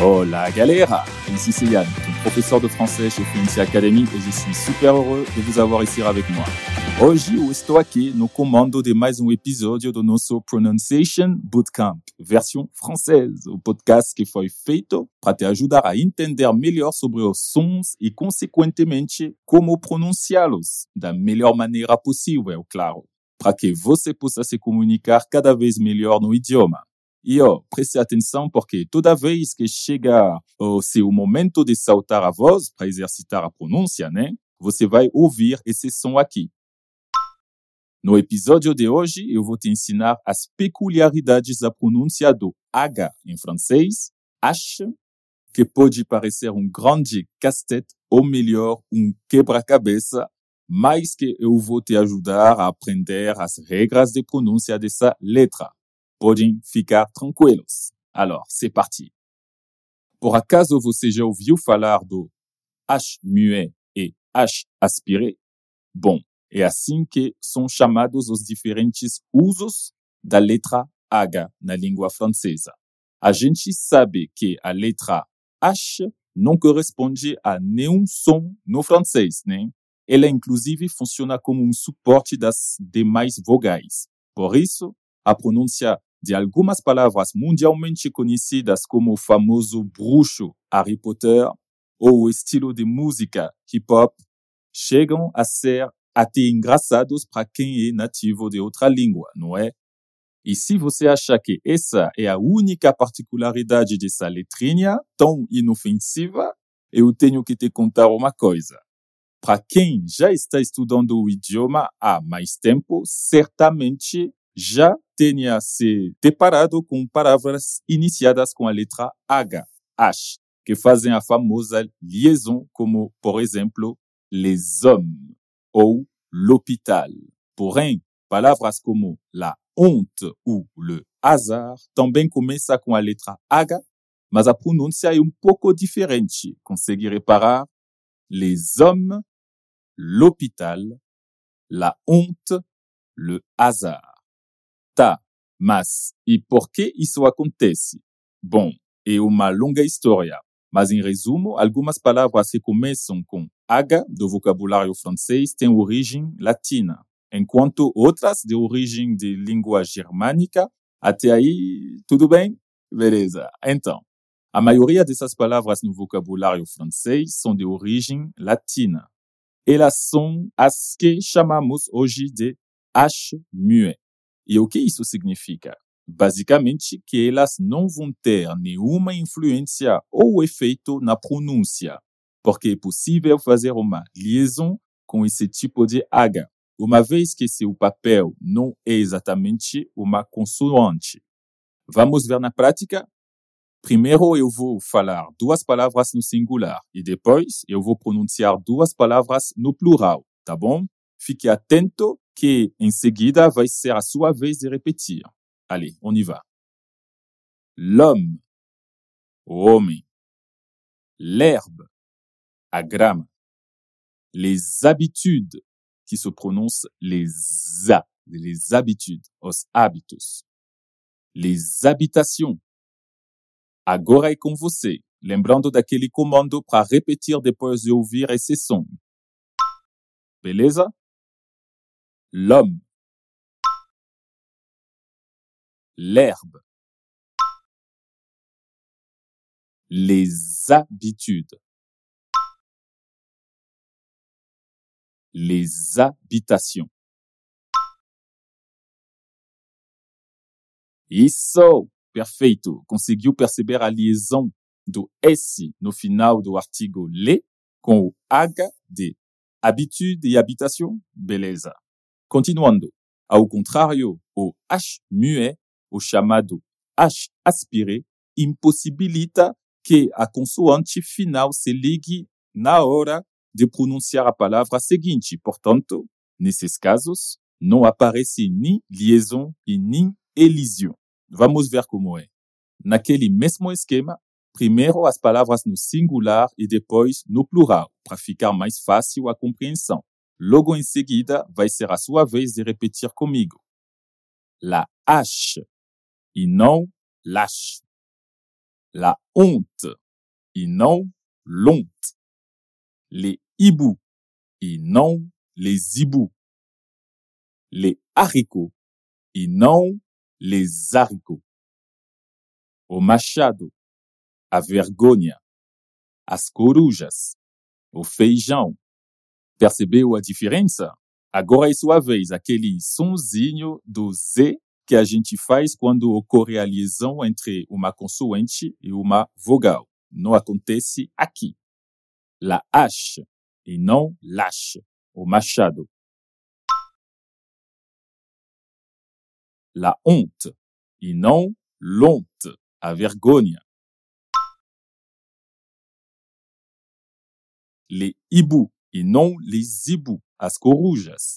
Hola galera, ici c'est Yann, ton professeur de français chez Fluency Academy et je suis super heureux de vous avoir ici avec moi. Hoje eu estou aqui no comando de mais episódio do nosso Pronunciation Bootcamp, versão francesa, o podcast que foi feito para te ajudar a entender melhor sobre os sons e, consequentemente, como pronunciá-los da melhor maneira possível, claro, para que você possa se comunicar cada vez melhor no idioma. E preste atenção porque toda vez que chega o seu momento de soltar a voz para exercitar a pronúncia, né? Você vai ouvir esse som aqui. No episódio de hoje, eu vou te ensinar as peculiaridades da pronúncia do H em francês, H, que pode parecer grande casse-tête ou melhor, quebra-cabeça, mas que eu vou te ajudar a aprender as regras de pronúncia dessa letra. Podem ficar tranquilos. Alors, c'est parti. Por acaso você já ouviu falar do H muet e H aspiré? Bom, é assim que são chamados os diferentes usos da letra H na língua francesa. A gente sabe que a letra H não corresponde a nenhum som no francês, né? Ela, inclusive, funciona como suporte das demais vogais. Por isso, a pronúncia de algumas palavras mundialmente conhecidas como o famoso bruxo Harry Potter ou o estilo de música hip-hop chegam a ser até engraçados para quem é nativo de outra língua, não é? E se você acha que essa é a única particularidade dessa letrinha tão inofensiva, eu tenho que te contar uma coisa. Para quem já está estudando o idioma há mais tempo, certamente já tenha se deparado com palavras iniciadas com a letra H, que fazem a famosa liaison, como, por exemplo, les hommes ou l'hôpital. Porém, palavras como la honte ou le hasard também começam com a letra H, mas a pronúncia é pouco diferente. Consegue reparar? Les hommes, l'hôpital, la honte, le hasard. Tá, mas e por que isso acontece? Bom, é uma longa história, mas em resumo, algumas palavras que começam com H do vocabulário francês têm origem latina, enquanto outras de origem de língua germânica. Até aí, tudo bem? Beleza. Então, a maioria dessas palavras no vocabulário francês são de origem latina. Elas são as que chamamos hoje de H muet. E o que isso significa? Basicamente que elas não vão ter nenhuma influência ou efeito na pronúncia, porque é possível fazer uma liaison com esse tipo de H, uma vez que seu papel não é exatamente uma consoante. Vamos ver na prática? Primeiro eu vou falar duas palavras no singular e depois eu vou pronunciar duas palavras no plural, tá bom? Fique atento que em seguida vai ser a sua vez de repetir. Allez, on y va. L'homme, o homem. L'herbe, a grama. Les habitudes, qui se prononce les habitudes, os hábitos. Les habitations. Agora é com você, lembrando daquele comando para repetir depois de ouvir esse som. Beleza? L'homme, l'herbe, les habitudes, les habitations. Isso! Perfeito! Conseguiu perceber a liaison do S no final do artigo le com o H de habitude e habitação? Beleza! Continuando, ao contrário, o H muet, o chamado H aspiré, impossibilita que a consoante final se ligue na hora de pronunciar a palavra seguinte. Portanto, nesses casos, não aparece nem liaison e nem elísion. Vamos ver como é. Naquele mesmo esquema, primeiro as palavras no singular e depois no plural, para ficar mais fácil a compreensão. Logo em seguida, vai ser a sua vez de repetir comigo. La H e não lâche. La honte e não l'honte. Les hiboux e não les hiboux. Les haricots e não les haricots. O machado, a vergonha, as corujas, o feijão. Percebeu a diferença? Agora é sua vez, aquele sonzinho do Z que a gente faz quando ocorre a liaison entre uma consoante e uma vogal. Não acontece aqui. La hache e não lâche, o machado. La honte e não l'honte, a vergonha. Les hiboux e não les hiboux, as corujas.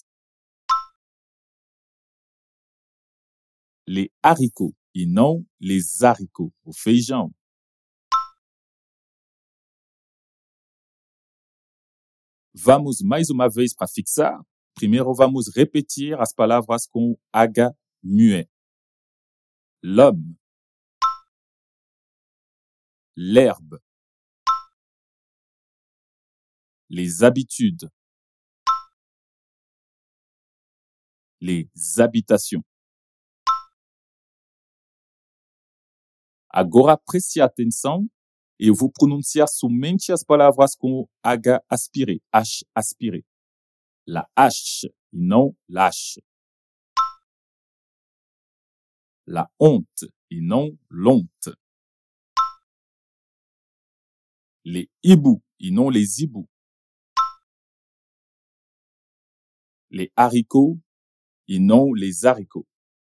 Les haricots e não les haricots, o feijão. Vamos mais uma vez para fixar. Primeiro vamos repetir as palavras com H muet. L'homme, l'herbe, les habitudes, les habitations. Agora preste atenção e eu vou pronunciar somente as palavras com H aspiré, H aspiré. La hache e não lâche. La honte e não l'honte. Les hiboux e non les hiboux. Les haricots e non les haricots.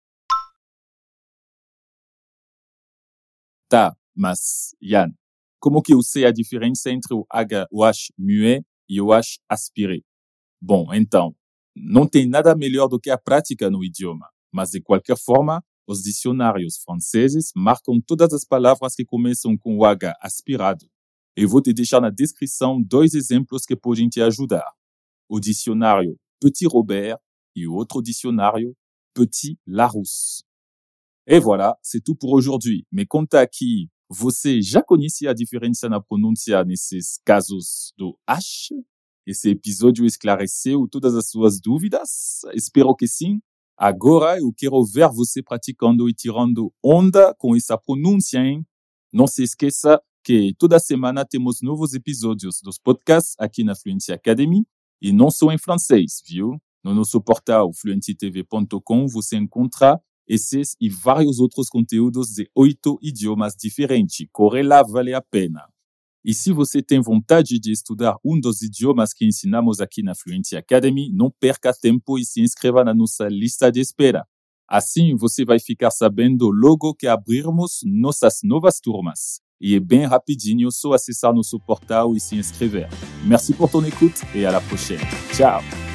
Tá, mas, Yann, como que eu sei a diferença entre o H muet e o H aspiré? Bom, então, não tem nada melhor do que a prática no idioma, mas de qualquer forma, os dicionários franceses marcam todas as palavras que começam com o H aspirado. Eu vou te deixar na descrição 2 exemplos que podem te ajudar. O dicionário Petit Robert e o outro dicionário Petit Larousse. Et voilà, c'est tout pour aujourd'hui. Me conta aqui, você já conhecia a diferença na pronúncia nesses casos do H? Esse episódio esclareceu todas as suas dúvidas? Espero que sim. Agora eu quero ver você praticando e tirando onda com essa pronúncia, hein? Não se esqueça que toda semana temos novos episódios dos podcasts aqui na Fluency Academy e não só em francês, viu? No nosso portal fluencytv.com você encontra esses e vários outros conteúdos de 8 idiomas diferentes. Corre lá, vale a pena. E se você tem vontade de estudar um dos idiomas que ensinamos aqui na Fluency Academy, não perca tempo e se inscreva na nossa lista de espera. Assim você vai ficar sabendo logo que abrirmos nossas novas turmas. E é bem rapidinho, só acessar nosso portal e se inscrever. Merci pour ton écoute et à la prochaine. Ciao!